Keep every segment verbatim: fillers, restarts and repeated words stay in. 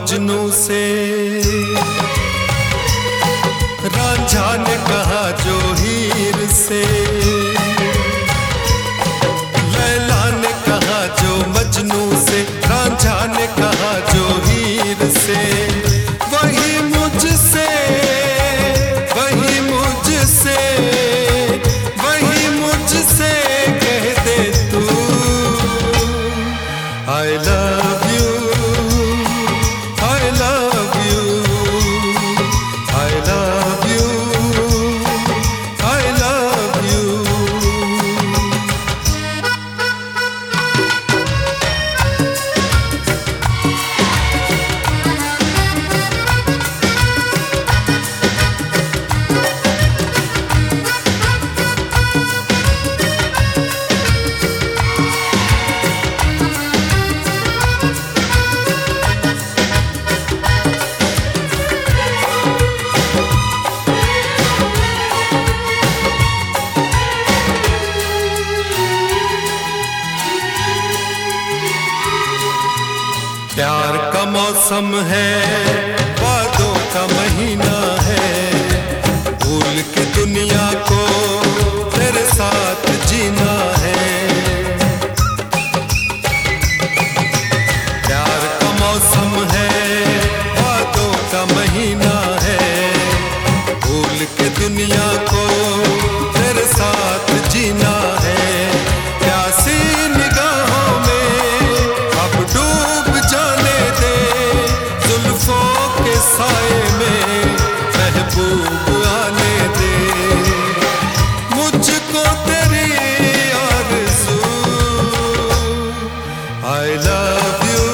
मजनू से, रांझा ने कहा जो हीर से, लैला ने कहा जो मजनू से, रांझा ने कहा जो हीर से। वही मुझसे वही मुझसे वही मुझसे कह दे तू I love you, I love you, I love you, I love you। प्यार का मौसम है, वादों का महीना है, भूल के दुनिया को तेरे साथ जीना है। प्यार का मौसम है, वादों का महीना है, भूल के दुनिया को तेरे साथ जीना है। प्यासी निगाहों में अब डूब जाने दे, जुल्फों के साए में महबूब आने दे, मुझको तेरी आरज़ू। I love you,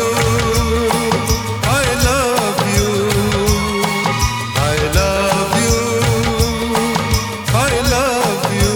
I love you, I love you, I love you।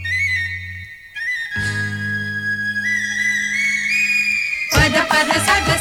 Pada pada sada